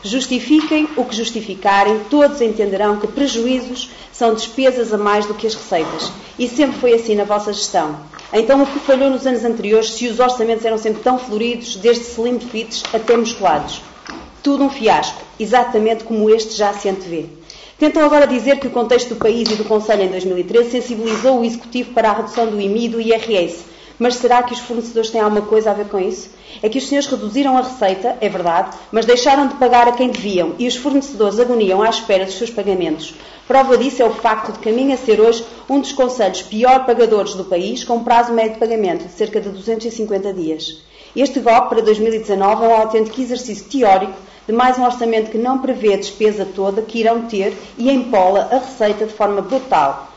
Justifiquem o que justificarem, todos entenderão que prejuízos são despesas a mais do que as receitas. E sempre foi assim na vossa gestão. Então, o que falhou nos anos anteriores, se os orçamentos eram sempre tão floridos, desde slim fits até musculados? Tudo um fiasco, exatamente como este já se antevê. Tentam agora dizer que o contexto do país e do Conselho em 2013 sensibilizou o Executivo para a redução do IMI e do IRS. Mas será que os fornecedores têm alguma coisa a ver com isso? É que os senhores reduziram a receita, é verdade, mas deixaram de pagar a quem deviam e os fornecedores agoniam à espera dos seus pagamentos. Prova disso é o facto de caminho a ser hoje um dos concelhos pior pagadores do país, com prazo médio de pagamento de cerca de 250 dias. Este golpe para 2019 é um autêntico exercício teórico de mais um orçamento que não prevê a despesa toda que irão ter e empola a receita de forma brutal.